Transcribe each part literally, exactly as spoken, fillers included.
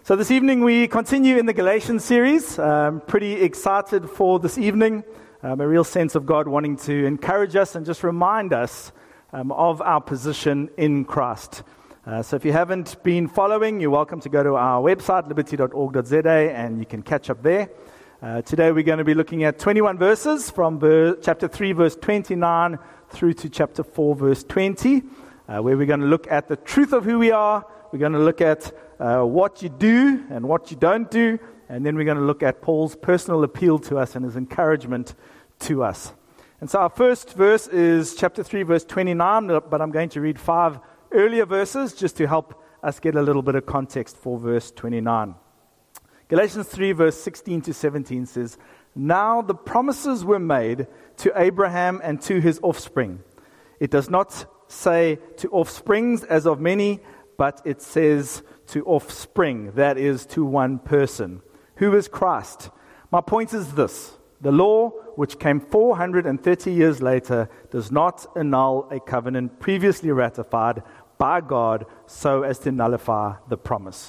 So this evening we continue in the Galatians series. I'm pretty excited for this evening. Um, a real sense of God wanting to encourage us and just remind us um, of our position in Christ. Uh, so if you haven't been following, you're welcome to go to our website, liberty dot org dot z a, and you can catch up there. Uh, today we're going to be looking at twenty-one verses from ver- chapter three, verse twenty-nine, through to chapter four, verse twenty, uh, where we're going to look at the truth of who we are. We're going to look at uh, what you do and what you don't do, and then we're going to look at Paul's personal appeal to us and his encouragement to us. And so our first verse is chapter three, verse twenty-nine, but I'm going to read five earlier verses just to help us get a little bit of context for verse twenty-nine. Galatians three, verse sixteen to seventeen says, "Now the promises were made to Abraham and to his offspring. It does not say to offsprings as of many, but it says to offspring, that is, to one person, who is Christ. My point is this: the law, which came four hundred thirty years later, does not annul a covenant previously ratified by God so as to nullify the promise.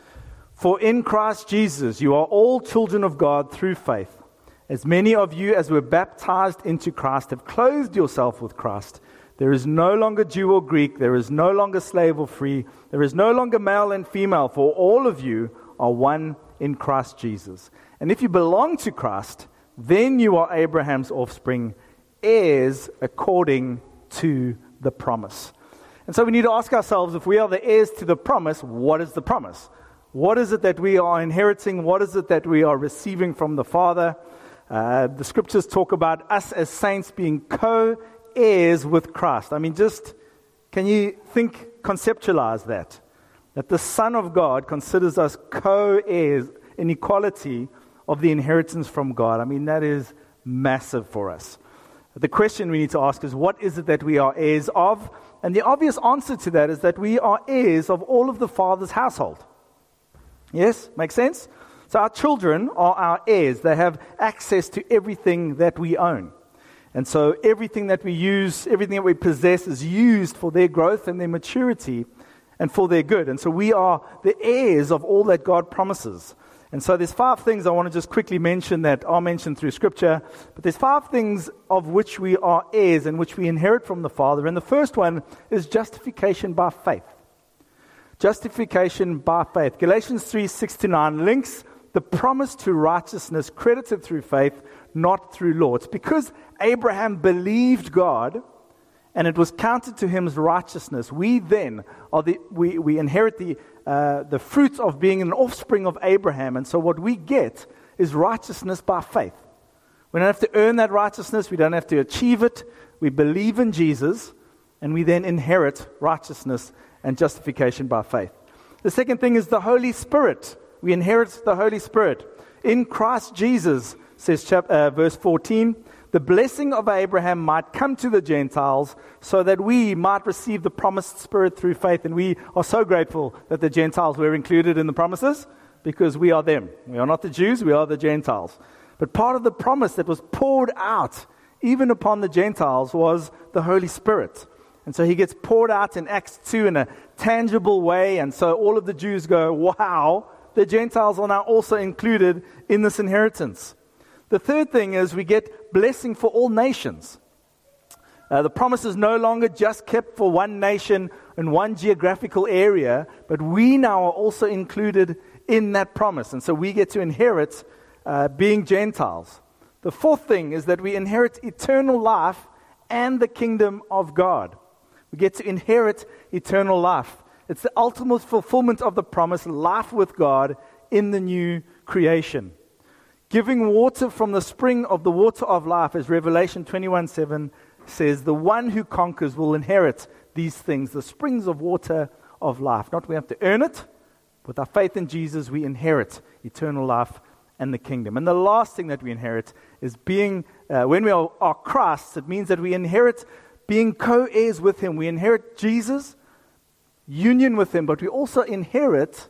For in Christ Jesus you are all children of God through faith. As many of you as were baptized into Christ have clothed yourself with Christ. There is no longer Jew or Greek, there is no longer slave or free, there is no longer male and female, for all of you are one in Christ Jesus. And if you belong to Christ, then you are Abraham's offspring, heirs according to the promise." And so we need to ask ourselves, if we are the heirs to the promise, what is the promise? What is it that we are inheriting? What is it that we are receiving from the Father? Uh, the scriptures talk about us as saints being co-heirs with Christ. I mean, just, can you think, conceptualize that? That the Son of God considers us co-heirs in equality of the inheritance from God. I mean, that is massive for us. The question we need to ask is, what is it that we are heirs of? And the obvious answer to that is that we are heirs of all of the Father's household. Yes? Makes sense? So our children are our heirs. They have access to everything that we own. And so everything that we use, everything that we possess is used for their growth and their maturity and for their good. And so we are the heirs of all that God promises. And so there's five things I want to just quickly mention that are mentioned through Scripture. But there's five things of which we are heirs and which we inherit from the Father. And the first one is justification by faith. Justification by faith. Galatians three, six to nine links the promise to righteousness credited through faith, not through law. It's because Abraham believed God and it was counted to him as righteousness. We then are the we, we inherit the uh, the fruits of being an offspring of Abraham. And so what we get is righteousness by faith. We don't have to earn that righteousness. We don't have to achieve it. We believe in Jesus and we then inherit righteousness and justification by faith. The second thing is the Holy Spirit. We inherit the Holy Spirit. In Christ Jesus, says chap- uh, verse fourteen, the blessing of Abraham might come to the Gentiles so that we might receive the promised Spirit through faith. And we are so grateful that the Gentiles were included in the promises because we are them. We are not the Jews, we are the Gentiles. But part of the promise that was poured out even upon the Gentiles was the Holy Spirit. And so he gets poured out in Acts two in a tangible way. And so all of the Jews go, wow, the Gentiles are now also included in this inheritance. The third thing is we get blessing for all nations. Uh, the promise is no longer just kept for one nation in one geographical area, but we now are also included in that promise. And so we get to inherit uh, being Gentiles. The fourth thing is that we inherit eternal life and the kingdom of God. We get to inherit eternal life. It's the ultimate fulfillment of the promise, life with God in the new creation. Giving water from the spring of the water of life, as Revelation twenty-one seven says, the one who conquers will inherit these things, the springs of water of life. Not we have to earn it. With our faith in Jesus, we inherit eternal life and the kingdom. And the last thing that we inherit is being, uh, when we are, are Christ's, it means that we inherit being co-heirs with Him. We inherit Jesus, union with Him, but we also inherit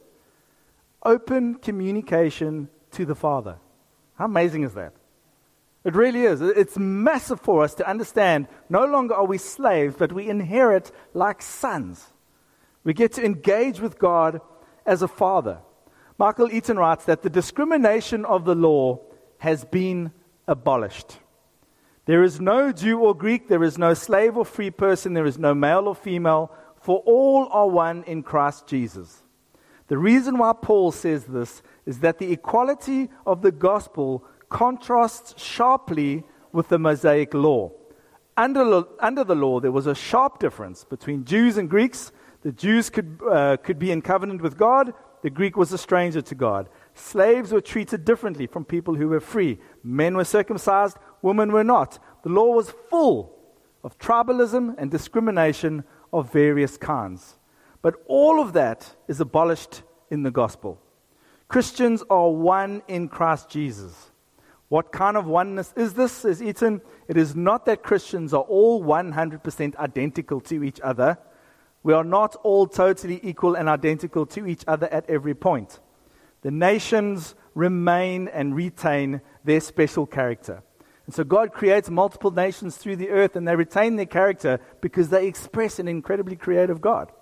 open communication to the Father. How amazing is that? It really is. It's massive for us to understand no longer are we slaves, but we inherit like sons. We get to engage with God as a father. Michael Eaton writes that the discrimination of the law has been abolished. There is no Jew or Greek, there is no slave or free person, there is no male or female, for all are one in Christ Jesus. The reason why Paul says this is that the equality of the gospel contrasts sharply with the Mosaic law. Under, under the law, there was a sharp difference between Jews and Greeks. The Jews could, uh, could be in covenant with God. The Greek was a stranger to God. Slaves were treated differently from people who were free. Men were circumcised, women were not. The law was full of tribalism and discrimination of various kinds. But all of that is abolished in the gospel. Christians are one in Christ Jesus. What kind of oneness is this, says Eaton? It is not that Christians are all one hundred percent identical to each other. We are not all totally equal and identical to each other at every point. The nations remain and retain their special character. And so God creates multiple nations through the earth, and they retain their character because they express an incredibly creative God.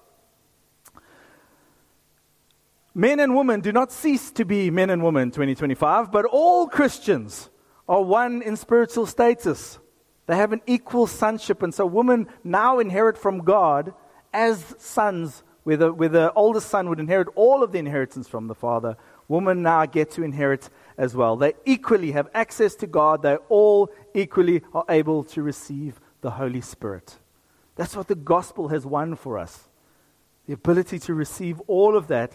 Men and women do not cease to be men and women in twenty twenty-five, but all Christians are one in spiritual status. They have an equal sonship, and so women now inherit from God as sons, where the, where the oldest son would inherit all of the inheritance from the father. Women now get to inherit as well. They equally have access to God. They all equally are able to receive the Holy Spirit. That's what the gospel has won for us. The ability to receive all of that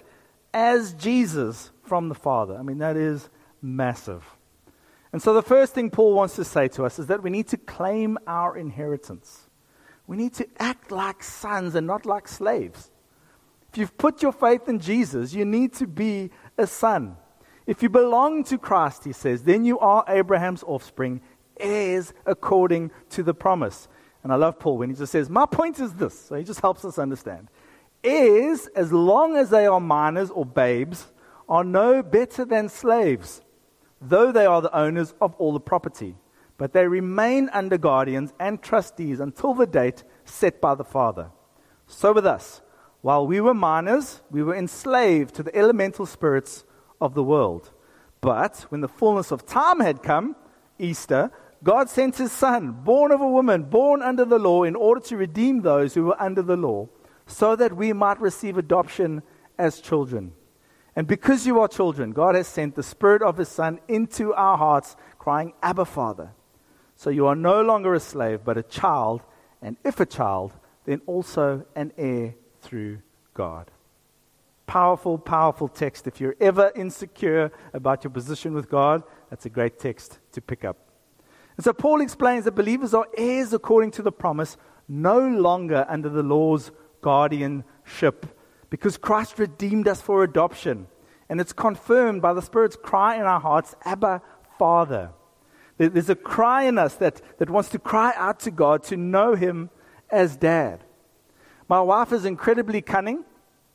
as Jesus from the Father. I mean, that is massive. And so the first thing Paul wants to say to us is that we need to claim our inheritance. We need to act like sons and not like slaves. If you've put your faith in Jesus, you need to be a son. If you belong to Christ, he says, then you are Abraham's offspring, heirs according to the promise. And I love Paul when he just says, my point is this. So he just helps us understand. Heirs, as long as they are minors or babes, are no better than slaves, though they are the owners of all the property. But they remain under guardians and trustees until the date set by the Father. So with us, while we were minors, we were enslaved to the elemental spirits of the world. But when the fullness of time had come, Easter, God sent his Son, born of a woman, born under the law, in order to redeem those who were under the law, so that we might receive adoption as children. And because you are children, God has sent the Spirit of his Son into our hearts, crying, Abba, Father. So you are no longer a slave, but a child, and if a child, then also an heir through God. Powerful, powerful text. If you're ever insecure about your position with God, that's a great text to pick up. And so Paul explains that believers are heirs according to the promise, no longer under the law's guardianship, because Christ redeemed us for adoption. And it's confirmed by the Spirit's cry in our hearts, Abba, Father. There's a cry in us that, that wants to cry out to God to know him as Dad. My wife is incredibly cunning.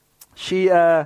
She, uh,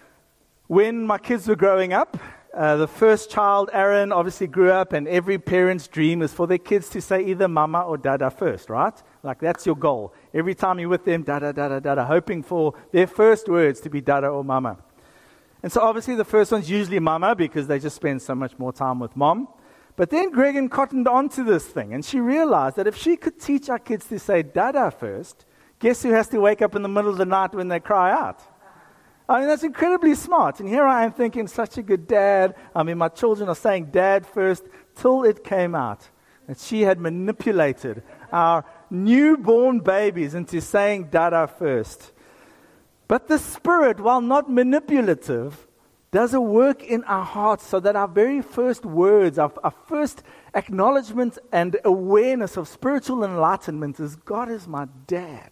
when my kids were growing up, uh, the first child, Aaron, obviously grew up, and every parent's dream is for their kids to say either mama or dada first, right? Like that's your goal. Every time you're with them, dada, dada, dada, hoping for their first words to be dada or mama. And so obviously the first one's usually mama because they just spend so much more time with mom. But then Gregan cottoned onto this thing, and she realized that if she could teach our kids to say dada first, guess who has to wake up in the middle of the night when they cry out? I mean, that's incredibly smart. And here I am thinking, such a good dad. I mean, my children are saying dad first, till it came out that she had manipulated our newborn babies into saying dada first. But the Spirit, while not manipulative, does a work in our hearts so that our very first words, our, our first acknowledgement and awareness of spiritual enlightenment is, God is my dad.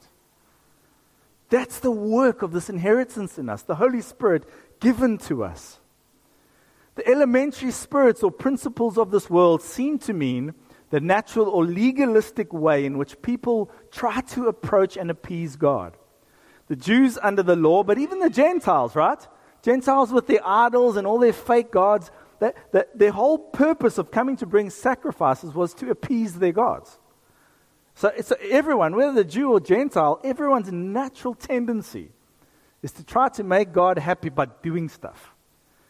That's the work of this inheritance in us, the Holy Spirit given to us. The elementary spirits or principles of this world seem to mean the natural or legalistic way in which people try to approach and appease God. The Jews under the law, but even the Gentiles, right? Gentiles with their idols and all their fake gods, that, that their whole purpose of coming to bring sacrifices was to appease their gods. So, so everyone, whether the Jew or Gentile, everyone's natural tendency is to try to make God happy by doing stuff.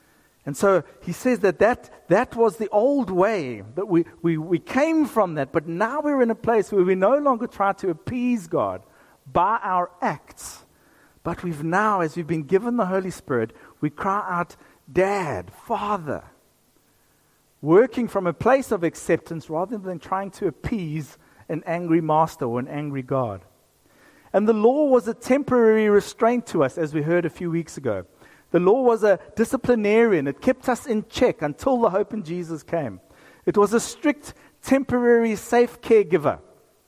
And so he says that that, that was the old way, that we, we, we came from that, but now we're in a place where we no longer try to appease God by our acts, but we've now, as we've been given the Holy Spirit, we cry out, Dad, Father, working from a place of acceptance rather than trying to appease an angry master or an angry God. And the law was a temporary restraint to us, as we heard a few weeks ago. The law was a disciplinarian. It kept us in check until the hope in Jesus came. It was a strict, temporary, safe caregiver.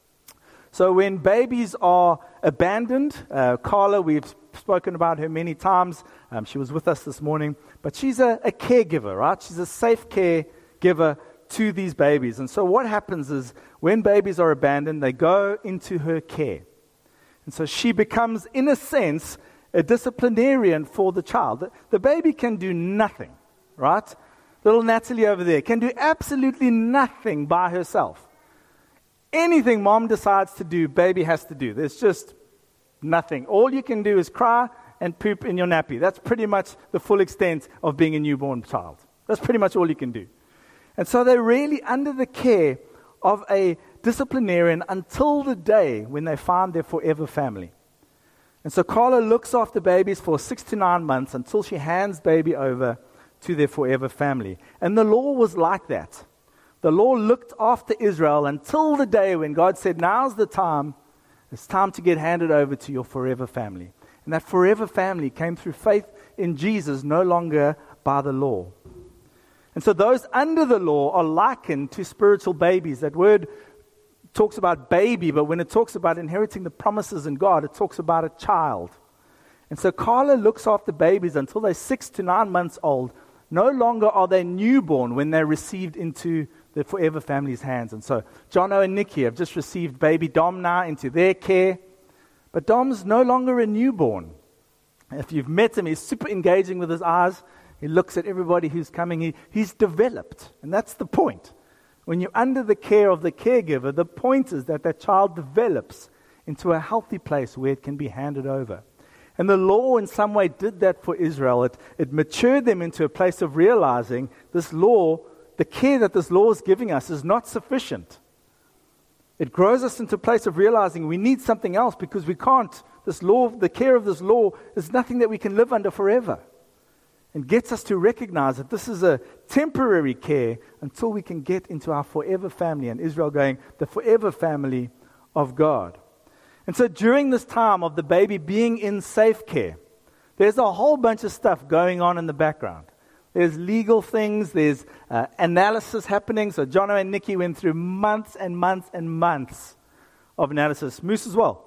So when babies are abandoned, uh, Carla, we've spoken about her many times. Um, she was with us this morning. But she's a, a caregiver, right? She's a safe caregiver to these babies. And so what happens is when babies are abandoned, they go into her care. And so she becomes, in a sense, a disciplinarian for the child. The, the baby can do nothing, right? Little Natalie over there can do absolutely nothing by herself. Anything mom decides to do, baby has to do. There's just nothing. All you can do is cry and poop in your nappy. That's pretty much the full extent of being a newborn child. That's pretty much all you can do. And so they're really under the care of a disciplinarian until the day when they find their forever family. And so Carla looks after babies for six to nine months until she hands baby over to their forever family. And the law was like that. The law looked after Israel until the day when God said, now's the time. It's time to get handed over to your forever family. And that forever family came through faith in Jesus, no longer by the law. And so those under the law are likened to spiritual babies. That word talks about baby, but when it talks about inheriting the promises in God, it talks about a child. And so Carla looks after babies until they're six to nine months old. No longer are they newborn when they're received into the forever family's hands. And so Jono and Nikki have just received baby Dom now into their care. But Dom's no longer a newborn. If you've met him, he's super engaging with his eyes. He looks at everybody who's coming. He, he's developed. And that's the point. When you're under the care of the caregiver, the point is that that child develops into a healthy place where it can be handed over. And the law in some way did that for Israel. It, it matured them into a place of realizing this law, the care that this law is giving us is not sufficient. It grows us into a place of realizing we need something else because we can't. This law, the care of this law is nothing that we can live under forever. And gets us to recognize that this is a temporary care until we can get into our forever family. And Israel going, the forever family of God. And so during this time of the baby being in safe care, there's a whole bunch of stuff going on in the background. There's legal things, there's uh, analysis happening. So Jono and Nikki went through months and months and months of analysis. Moose as well.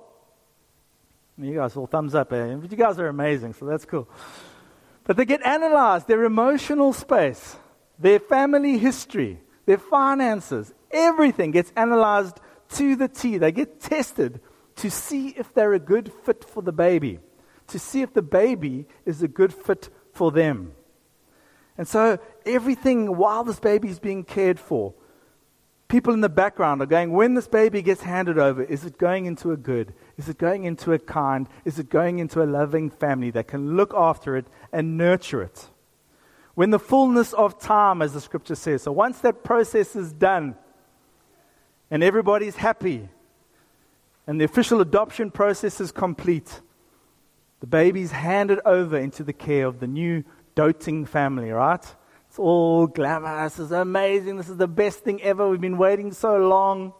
You guys all thumbs up. Eh? You guys are amazing, so that's cool. But they get analyzed, their emotional space, their family history, their finances, everything gets analyzed to the T. They get tested to see if they're a good fit for the baby, to see if the baby is a good fit for them. And so everything while this baby is being cared for, people in the background are going, when this baby gets handed over, is it going into a good? Is it going into a kind? Is it going into a loving family that can look after it and nurture it? When the fullness of time, as the scripture says, so once that process is done and everybody's happy and the official adoption process is complete, the baby's handed over into the care of the new doting family, right? It's all glamorous. This is amazing. This is the best thing ever. We've been waiting so long.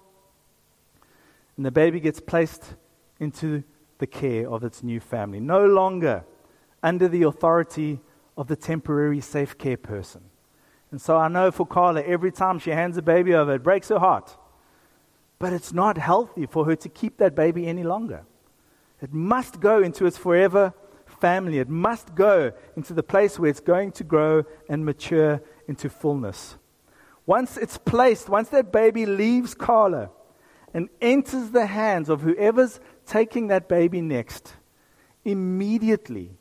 And the baby gets placed into the care of its new family. No longer under the authority of the temporary safe care person. And so I know for Carla, every time she hands a baby over, it breaks her heart. But it's not healthy for her to keep that baby any longer. It must go into its forever family. It must go into the place where it's going to grow and mature into fullness. Once it's placed, once that baby leaves Carla and enters the hands of whoever's taking that baby next, immediately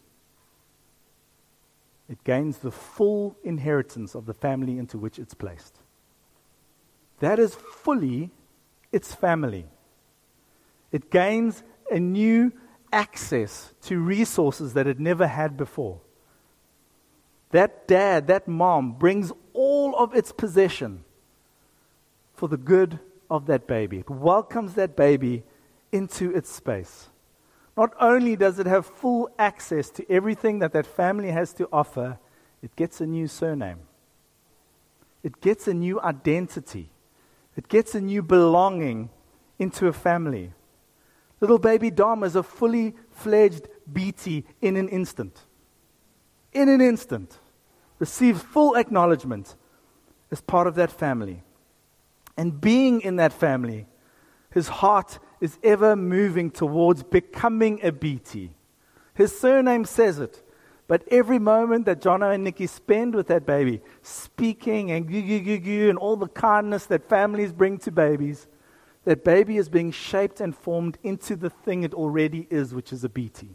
it gains the full inheritance of the family into which it's placed. That is fully its family. It gains a new access to resources that it never had before. that dad, that mom brings all of its possession for the good of that baby. It welcomes that baby into its space. Not only does it have full access to everything that that family has to offer, it gets a new surname. It gets a new identity. It gets a new belonging into a family. Little baby Dom is a fully fledged B T in an instant. In an instant. Receives full acknowledgement as part of that family. And being in that family, his heart is ever moving towards becoming a B T. His surname says it. But every moment that Jono and Nikki spend with that baby, speaking and goo goo goo goo and all the kindness that families bring to babies, that baby is being shaped and formed into the thing it already is, which is a B T.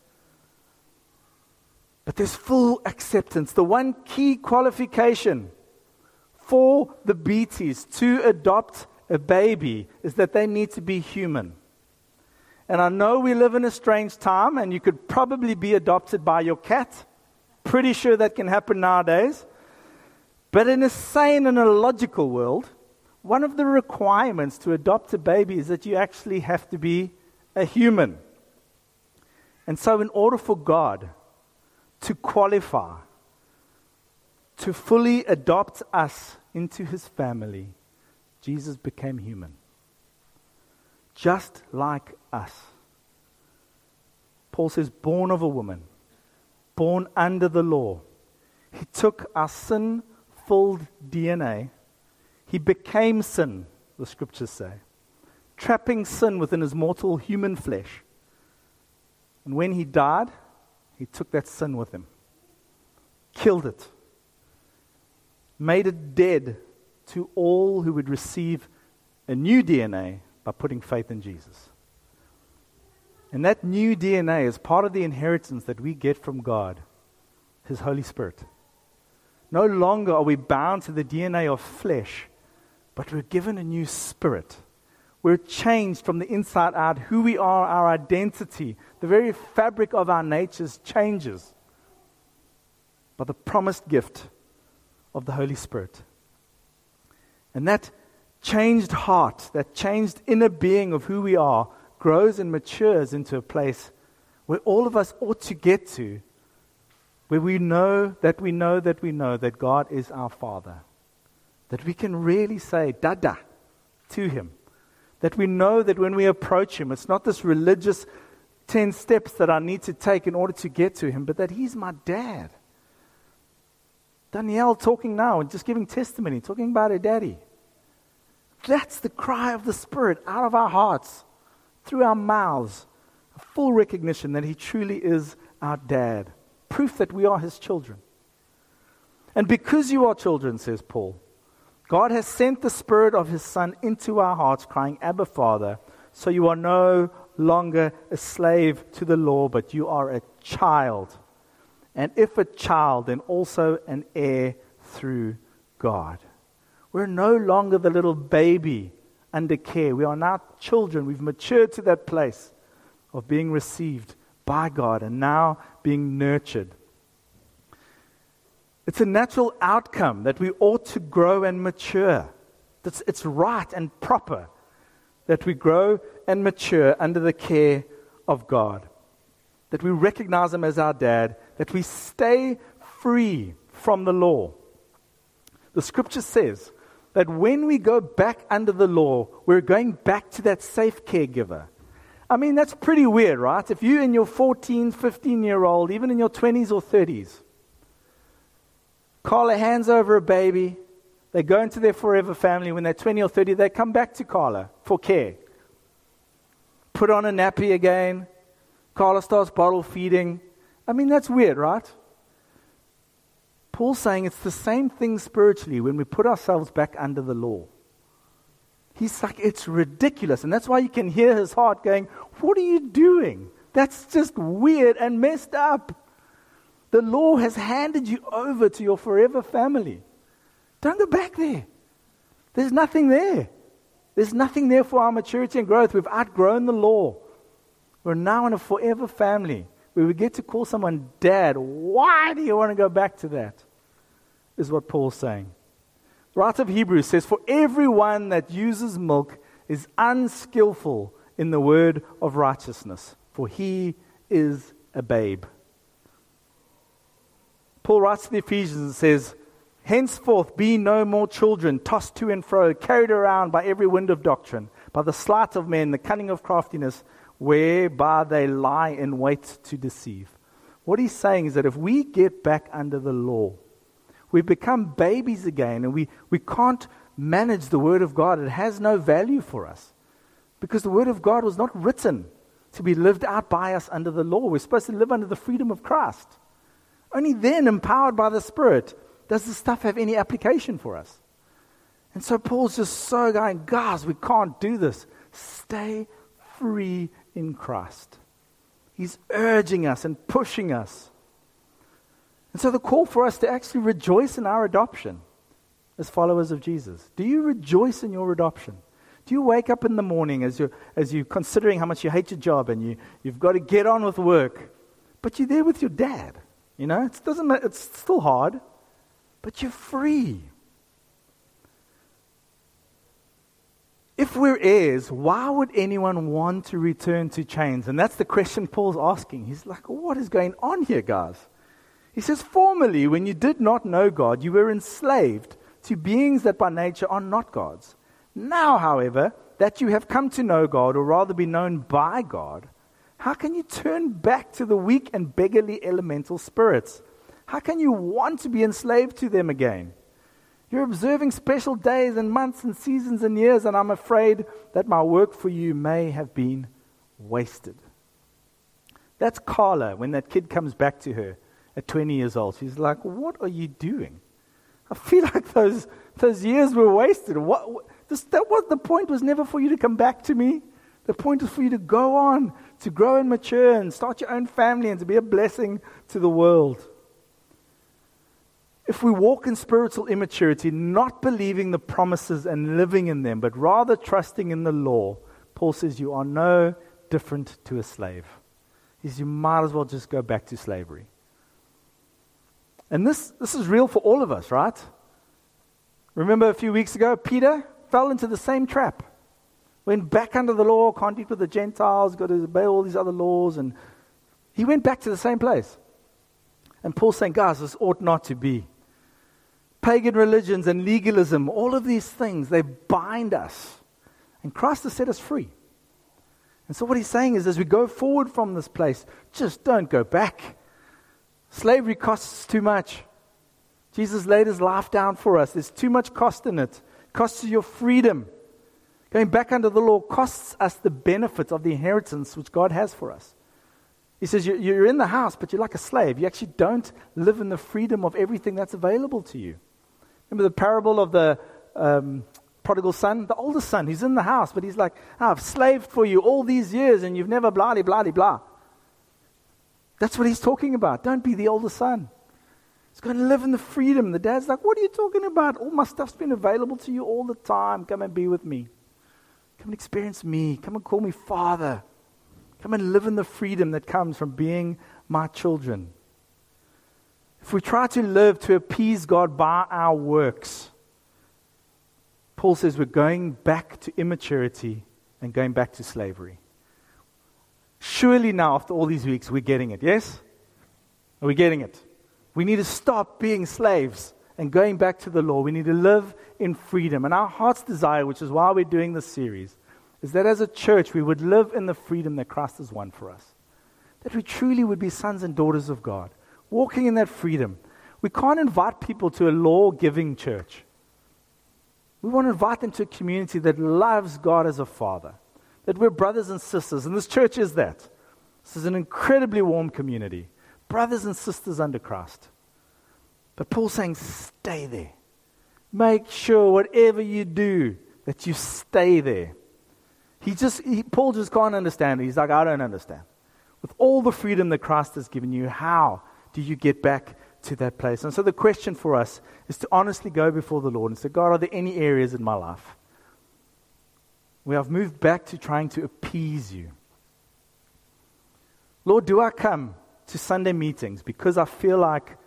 But there's full acceptance. The one key qualification for the B Ts to adopt a baby is that they need to be human. And I know we live in a strange time, and you could probably be adopted by your cat. Pretty sure that can happen nowadays. But in a sane and a logical world, one of the requirements to adopt a baby is that you actually have to be a human. And so in order for God to qualify, to fully adopt us into his family, Jesus became human. Just like us. Paul says, born of a woman, born under the law. He took our sin-filled D N A. He became sin, the scriptures say, trapping sin within his mortal human flesh. And when he died, he took that sin with him, killed it, made it dead to all who would receive a new D N A by putting faith in Jesus. And that new D N A is part of the inheritance that we get from God, his Holy Spirit. No longer are we bound to the D N A of flesh, but we're given a new spirit. We're changed from the inside out. Who we are, our identity, the very fabric of our natures changes by the promised gift of the Holy Spirit. And that changed heart, that changed inner being of who we are, grows and matures into a place where all of us ought to get to, where we know that we know that we know that God is our Father. That we can really say, Dada, to him. That we know that when we approach him, it's not this religious ten steps that I need to take in order to get to him, but that he's my dad. Danielle talking now and just giving testimony, talking about her daddy. That's the cry of the Spirit out of our hearts, through our mouths. A full recognition that he truly is our dad. Proof that we are his children. And because you are children, says Paul, God has sent the Spirit of his Son into our hearts, crying, Abba, Father. So you are no longer a slave to the law, but you are a child. And if a child, then also an heir through God. We're no longer the little baby under care. We are now children. We've matured to that place of being received by God and now being nurtured. It's a natural outcome that we ought to grow and mature. It's, it's right and proper that we grow and mature under the care of God. That we recognize him as our dad. That we stay free from the law. The scripture says that when we go back under the law, we're going back to that safe caregiver. I mean, that's pretty weird, right? If you in your fourteen, fifteen-year-old, even in your twenties or thirties, Carla hands over a baby, they go into their forever family. When they're twenty or thirty, they come back to Carla for care. Put on a nappy again. Carla starts bottle feeding. I mean, that's weird, right? Paul's saying it's the same thing spiritually when we put ourselves back under the law. He's like, it's ridiculous. And that's why you can hear his heart going, what are you doing? That's just weird and messed up. The law has handed you over to your forever family. Don't go back there. There's nothing there. There's nothing there for our maturity and growth. We've outgrown the law. We're now in a forever family where we get to call someone dad. Why do you want to go back to that? Is what Paul's saying. The writer of Hebrews says, for everyone that uses milk is unskillful in the word of righteousness, for he is a babe. Paul writes to the Ephesians and says, henceforth be no more children, tossed to and fro, carried around by every wind of doctrine, by the sleight of men, the cunning of craftiness, whereby they lie in wait to deceive. What he's saying is that if we get back under the law, we become babies again, and we, we can't manage the Word of God. It has no value for us, because the Word of God was not written to be lived out by us under the law. We're supposed to live under the freedom of Christ. Only then, empowered by the Spirit, does this stuff have any application for us. And so Paul's just so going, guys, we can't do this. Stay free in Christ. He's urging us and pushing us. And so the call for us to actually rejoice in our adoption as followers of Jesus. Do you rejoice in your adoption? Do you wake up in the morning as you're, as you're considering how much you hate your job and you, you've got to get on with work, but you're there with your dad? You know, it doesn't matter, it's still hard, but you're free. If we're heirs, why would anyone want to return to chains? And that's the question Paul's asking. He's like, what is going on here, guys? He says, formerly, when you did not know God, you were enslaved to beings that by nature are not gods. Now, however, that you have come to know God, or rather be known by God, how can you turn back to the weak and beggarly elemental spirits? How can you want to be enslaved to them again? You're observing special days and months and seasons and years, and I'm afraid that my work for you may have been wasted. That's Carla, when that kid comes back to her at twenty years old. She's like, what are you doing? I feel like those those years were wasted. What, what this, that was the point was never for you to come back to me. The point is for you to go on, to grow and mature and start your own family and to be a blessing to the world. If we walk in spiritual immaturity, not believing the promises and living in them, but rather trusting in the law, Paul says you are no different to a slave. He says you might as well just go back to slavery. And this, this is real for all of us, right? Remember a few weeks ago, Peter fell into the same trap. Went back under the law, can't eat with the Gentiles, got to obey all these other laws, and he went back to the same place. And Paul's saying, guys, this ought not to be. Pagan religions and legalism, all of these things, they bind us. And Christ has set us free. And so what he's saying is, as we go forward from this place, just don't go back. Slavery costs too much. Jesus laid his life down for us. There's too much cost in it. It costs you your freedom. Going back under the law costs us the benefit of the inheritance which God has for us. He says you're in the house, but you're like a slave. You actually don't live in the freedom of everything that's available to you. Remember the parable of the um, prodigal son? The older son, he's in the house, but he's like, oh, I've slaved for you all these years and you've never blah, blah, blah, blah. That's what he's talking about. Don't be the older son. He's going to live in the freedom. The dad's like, what are you talking about? All my stuff's been available to you all the time. Come and be with me. Come and experience me. Come and call me Father. Come and live in the freedom that comes from being my children. If we try to live to appease God by our works, Paul says we're going back to immaturity and going back to slavery. Surely now, after all these weeks, we're getting it, yes? Are we getting it? We need to stop being slaves and going back to the law. We need to live in freedom. And our heart's desire, which is why we're doing this series, is that as a church we would live in the freedom that Christ has won for us. That we truly would be sons and daughters of God, walking in that freedom. We can't invite people to a law-giving church. We want to invite them to a community that loves God as a Father. That we're brothers and sisters, and this church is that. This is an incredibly warm community. Brothers and sisters under Christ. But Paul's saying, stay there. Make sure whatever you do, that you stay there. He just, he, Paul just can't understand it. He's like, I don't understand. With all the freedom that Christ has given you, how do you get back to that place? And so the question for us is to honestly go before the Lord and say, God, are there any areas in my life where I've moved back to trying to appease you? Lord, do I come to Sunday meetings because I feel like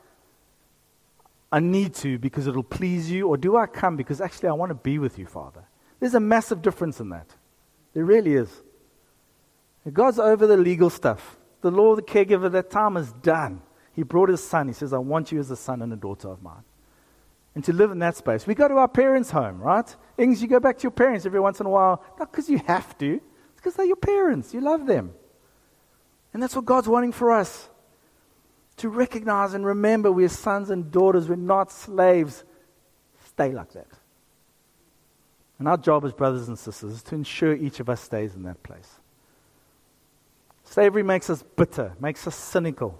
I need to because it'll please you, or do I come because actually I want to be with you, Father? There's a massive difference in that. There really is. God's over the legal stuff. The law of the caregiver, that time is done. He brought his son. He says, I want you as a son and a daughter of mine. And to live in that space. We go to our parents' home, right? Ings, you go back to your parents every once in a while. Not because you have to. It's because they're your parents. You love them. And that's what God's wanting for us. To recognize and remember we're sons and daughters. We're not slaves. Stay like that. And our job as brothers and sisters is to ensure each of us stays in that place. Slavery makes us bitter, makes us cynical,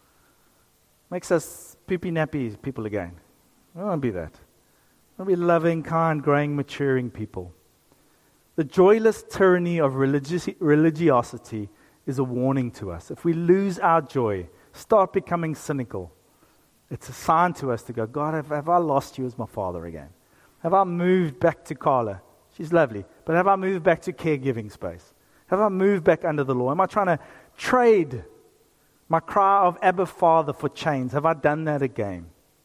makes us poopy-nappy people again. I don't want to be that. I want to be loving, kind, growing, maturing people. The joyless tyranny of religi- religiosity is a warning to us. If we lose our joy, start becoming cynical, it's a sign to us to go, God, have, have I lost you as my father again? Have I moved back to Carla? She's lovely. But have I moved back to caregiving space? Have I moved back under the law? Am I trying to trade my cry of Abba Father for chains? Have I done that again?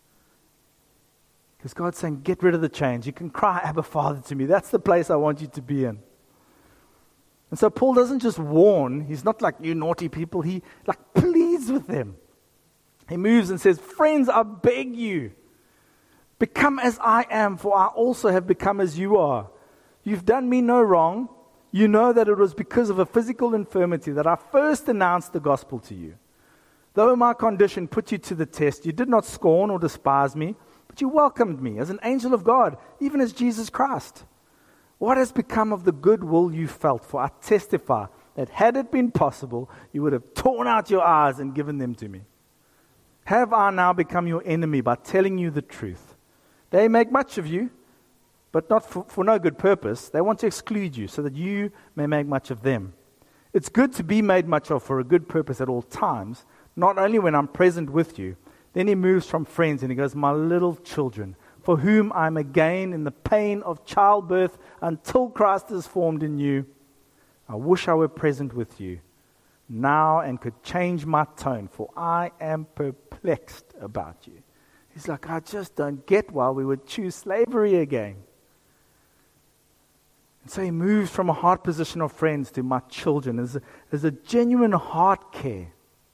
Because God's saying, get rid of the chains. You can cry Abba Father to me. That's the place I want you to be in. And so Paul doesn't just warn. He's not like, you naughty people. He like pleads with them. He moves and says, friends, I beg you, become as I am, for I also have become as you are. You've done me no wrong. You know that it was because of a physical infirmity that I first announced the gospel to you. Though my condition put you to the test, you did not scorn or despise me, but you welcomed me as an angel of God, even as Jesus Christ. What has become of the goodwill you felt? For I testify that had it been possible, you would have torn out your eyes and given them to me. Have I now become your enemy by telling you the truth? They make much of you, but not for, for no good purpose. They want to exclude you so that you may make much of them. It's good to be made much of for a good purpose at all times, not only when I'm present with you. Then he moves from friends and he goes, my little children, for whom I'm again in the pain of childbirth until Christ is formed in you. I wish I were present with you now and could change my tone, for I am perplexed about you. He's like, I just don't get why we would choose slavery again. And so he moves from a heart position of friends to my children as a, as a genuine heart care.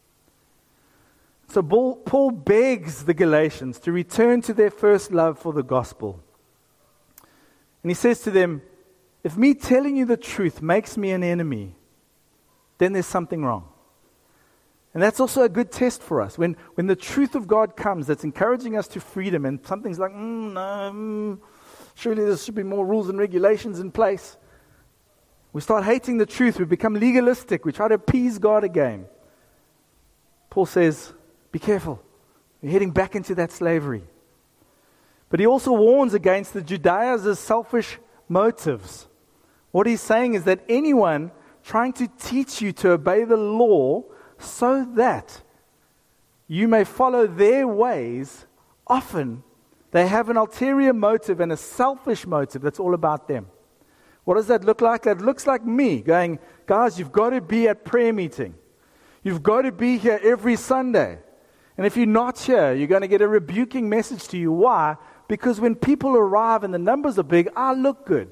So Paul, Paul begs the Galatians to return to their first love for the gospel. And he says to them, if me telling you the truth makes me an enemy, then there's something wrong. And that's also a good test for us. When, when the truth of God comes that's encouraging us to freedom and something's like, mm, no, mm, surely there should be more rules and regulations in place. We start hating the truth. We become legalistic. We try to appease God again. Paul says, be careful. You're heading back into that slavery. But he also warns against the Judaizers' selfish motives. What he's saying is that anyone trying to teach you to obey the law so that you may follow their ways, often they have an ulterior motive and a selfish motive that's all about them. What does that look like? That looks like me going, guys, you've got to be at prayer meeting. You've got to be here every Sunday. And if you're not here, you're going to get a rebuking message to you. Why? Because when people arrive and the numbers are big, I look good.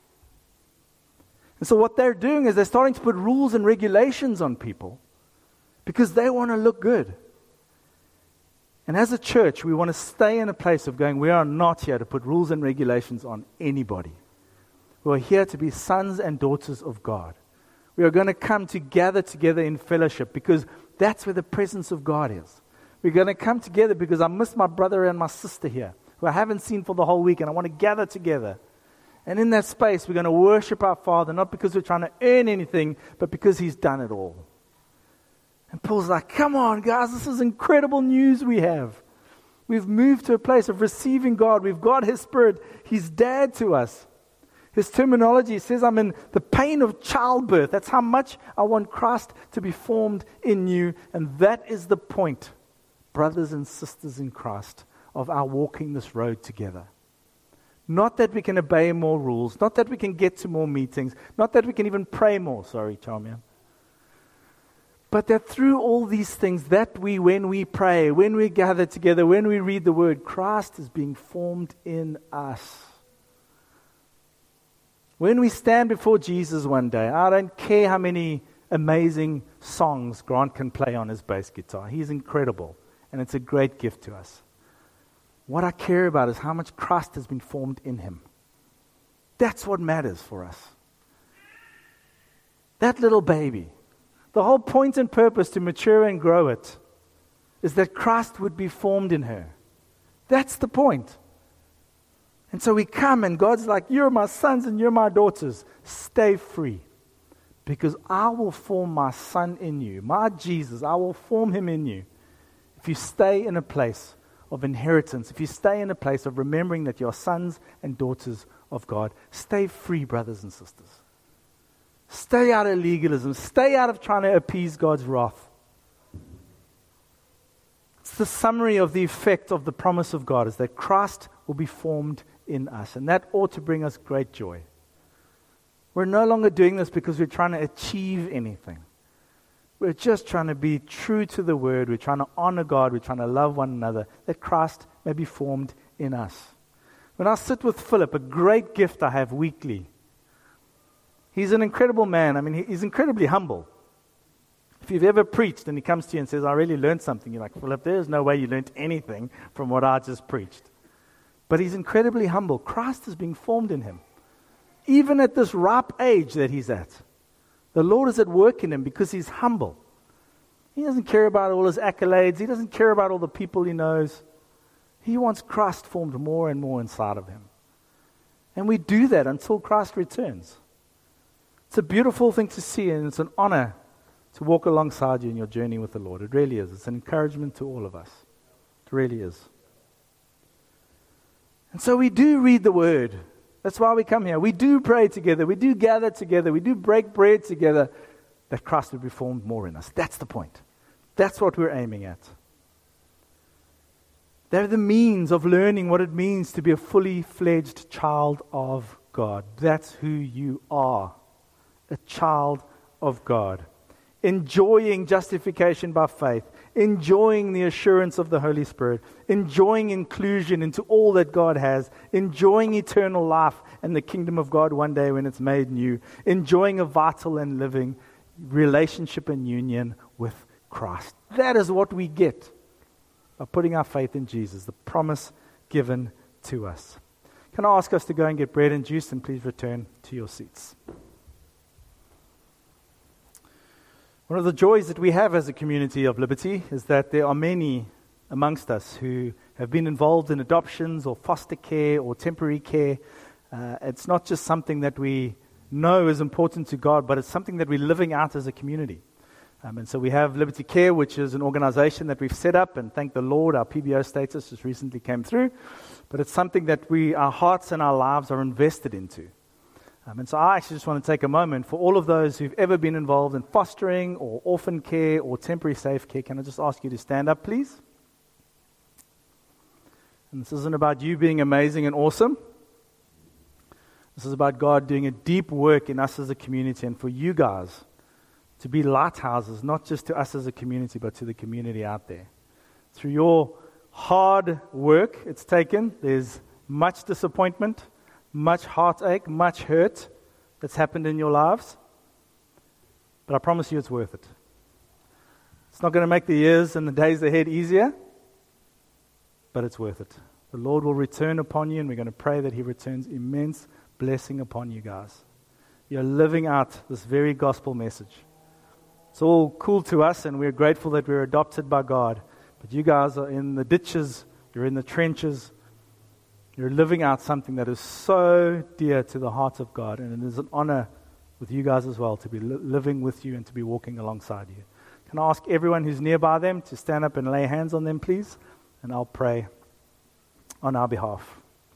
And so what they're doing is they're starting to put rules and regulations on people because they want to look good. And as a church, we want to stay in a place of going, we are not here to put rules and regulations on anybody. We are here to be sons and daughters of God. We are going to come to gather together in fellowship because that's where the presence of God is. We're going to come together because I miss my brother and my sister here, who I haven't seen for the whole week, and I want to gather together. And in that space, we're going to worship our Father, not because we're trying to earn anything, but because He's done it all. And Paul's like, come on, guys, this is incredible news we have. We've moved to a place of receiving God. We've got His Spirit. He's dad to us. His terminology says, I'm in the pain of childbirth. That's how much I want Christ to be formed in you. And that is the point, brothers and sisters in Christ, of our walking this road together. Not that we can obey more rules, not that we can get to more meetings, not that we can even pray more. Sorry, Charmian. But that through all these things, that we, when we pray, when we gather together, when we read the Word, Christ is being formed in us. When we stand before Jesus one day, I don't care how many amazing songs Grant can play on his bass guitar. He's incredible, and it's a great gift to us. What I care about is how much Christ has been formed in him. That's what matters for us. That little baby, the whole point and purpose to mature and grow it is that Christ would be formed in her. That's the point. And so we come and God's like, you're my sons and you're my daughters. Stay free. Because I will form my son in you. My Jesus, I will form him in you. If you stay in a place of inheritance, if you stay in a place of remembering that you're sons and daughters of God, stay free, brothers and sisters. Stay out of legalism. Stay out of trying to appease God's wrath. It's the summary of the effect of the promise of God, is that Christ will be formed in us. And that ought to bring us great joy. We're no longer doing this because we're trying to achieve anything. We're just trying to be true to the Word. We're trying to honor God. We're trying to love one another, that Christ may be formed in us. When I sit with Philip, a great gift I have weekly. He's an incredible man. I mean, he's incredibly humble. If you've ever preached and he comes to you and says, I really learned something, you're like, Philip, there's no way you learned anything from what I just preached. But he's incredibly humble. Christ is being formed in him. Even at this ripe age that he's at, the Lord is at work in him because he's humble. He doesn't care about all his accolades. He doesn't care about all the people he knows. He wants Christ formed more and more inside of him. And we do that until Christ returns. It's a beautiful thing to see, and it's an honor to walk alongside you in your journey with the Lord. It really is. It's an encouragement to all of us. It really is. And so we do read the Word. That's why we come here. We do pray together. We do gather together. We do break bread together, that Christ would be formed more in us. That's the point. That's what we're aiming at. They're the means of learning what it means to be a fully fledged child of God. That's who you are, a child of God. Enjoying justification by faith, enjoying the assurance of the Holy Spirit, enjoying inclusion into all that God has, enjoying eternal life and the kingdom of God one day when it's made new, enjoying a vital and living relationship and union with Christ. That is what we get by putting our faith in Jesus, the promise given to us. Can I ask us to go and get bread and juice, and please return to your seats. One of the joys that we have as a community of Liberty is that there are many amongst us who have been involved in adoptions or foster care or temporary care. Uh, it's not just something that we know is important to God, but it's something that we're living out as a community. Um, and so we have Liberty Care, which is an organization that we've set up, and thank the Lord, our P B O status just recently came through. But it's something that we, our hearts and our lives are invested into. Um, and so I actually just want to take a moment for all of those who've ever been involved in fostering or orphan care or temporary safe care. Can I just ask you to stand up, please? And this isn't about you being amazing and awesome. This is about God doing a deep work in us as a community, and for you guys to be lighthouses, not just to us as a community, but to the community out there. Through your hard work it's taken, there's much disappointment, much heartache, much hurt that's happened in your lives. But I promise you it's worth it. It's not going to make the years and the days ahead easier, but it's worth it. The Lord will return upon you, and we're going to pray that He returns immense blessing upon you guys. You're living out this very gospel message. It's all cool to us, and we're grateful that we're adopted by God. But you guys are in the ditches, you're in the trenches, you're living out something that is so dear to the heart of God, and it is an honor with you guys as well to be li- living with you and to be walking alongside you. Can I ask everyone who's nearby them to stand up and lay hands on them, please? And I'll pray on our behalf.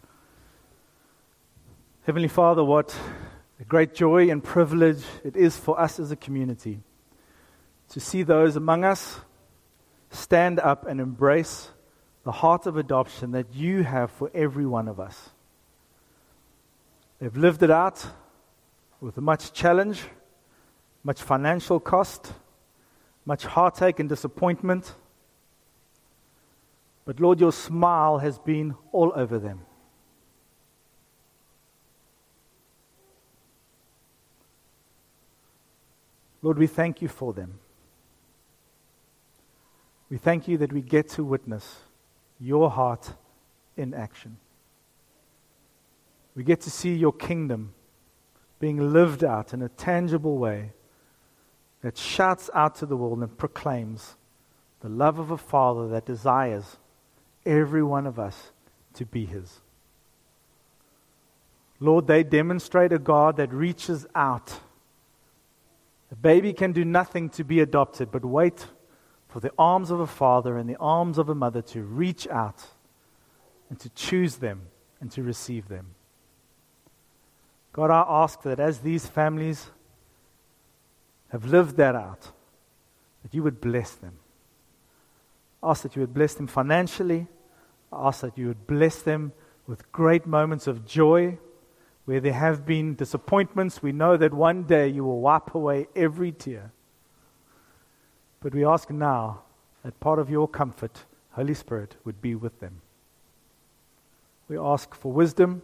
Heavenly Father, what a great joy and privilege it is for us as a community to see those among us stand up and embrace the heart of adoption that you have for every one of us. They've lived it out with much challenge, much financial cost, much heartache and disappointment. But Lord, your smile has been all over them. Lord, we thank you for them. We thank you that we get to witness your heart in action. We get to see your kingdom being lived out in a tangible way that shouts out to the world and proclaims the love of a Father that desires every one of us to be His. Lord, they demonstrate a God that reaches out. A baby can do nothing to be adopted, but wait for the arms of a father and the arms of a mother to reach out and to choose them and to receive them. God, I ask that as these families have lived that out, that you would bless them. I ask that you would bless them financially. I ask that you would bless them with great moments of joy. Where there have been disappointments, we know that one day you will wipe away every tear. But we ask now that part of your comfort, Holy Spirit, would be with them. We ask for wisdom.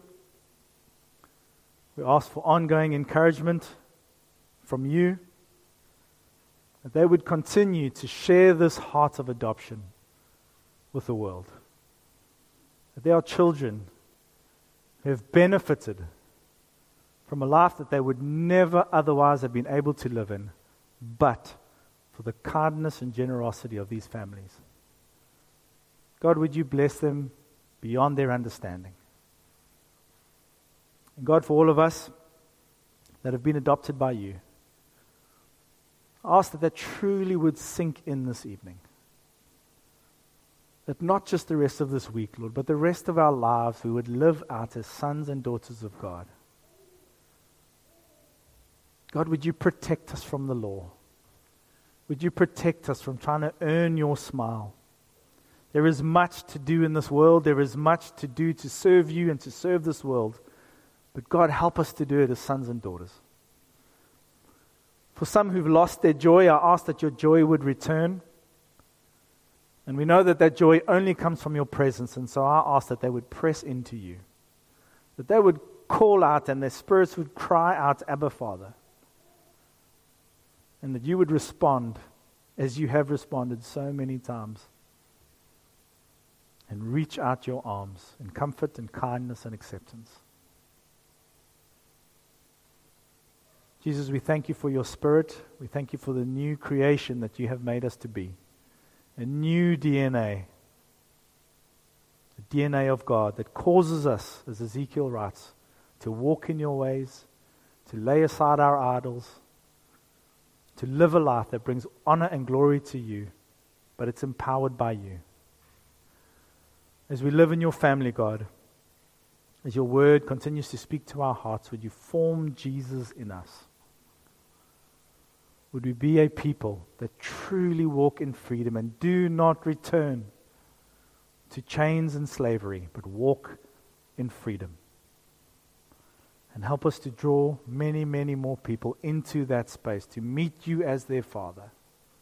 We ask for ongoing encouragement from you, that they would continue to share this heart of adoption with the world. That there are children who have benefited from a life that they would never otherwise have been able to live in, but for the kindness and generosity of these families. God, would you bless them beyond their understanding? And God, for all of us that have been adopted by you, I ask that that truly would sink in this evening. That not just the rest of this week, Lord, but the rest of our lives we would live out as sons and daughters of God. God, would you protect us from the law? Would you protect us from trying to earn your smile? There is much to do in this world. There is much to do to serve you and to serve this world. But God, help us to do it as sons and daughters. For some who've lost their joy, I ask that your joy would return. And we know that that joy only comes from your presence. And so I ask that they would press into you. That they would call out and their spirits would cry out, Abba, Father. And that you would respond as you have responded so many times. And reach out your arms in comfort and kindness and acceptance. Jesus, we thank you for your Spirit. We thank you for the new creation that you have made us to be. A new D N A. The D N A of God that causes us, as Ezekiel writes, to walk in your ways, to lay aside our idols, to live a life that brings honor and glory to you, but it's empowered by you. As we live in your family, God, as your word continues to speak to our hearts, would you form Jesus in us? Would we be a people that truly walk in freedom and do not return to chains and slavery, but walk in freedom? And help us to draw many, many more people into that space, to meet you as their Father,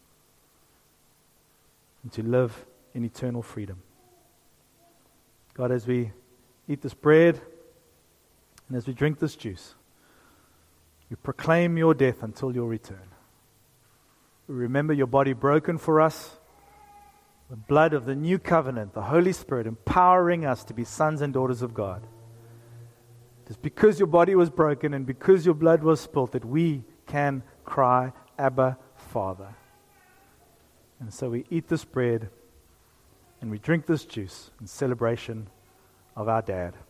and to live in eternal freedom. God, as we eat this bread and as we drink this juice, we proclaim your death until your return. We remember your body broken for us, the blood of the new covenant, the Holy Spirit empowering us to be sons and daughters of God. It is because your body was broken and because your blood was spilt that we can cry, Abba, Father. And so we eat this bread and we drink this juice in celebration of our Dad.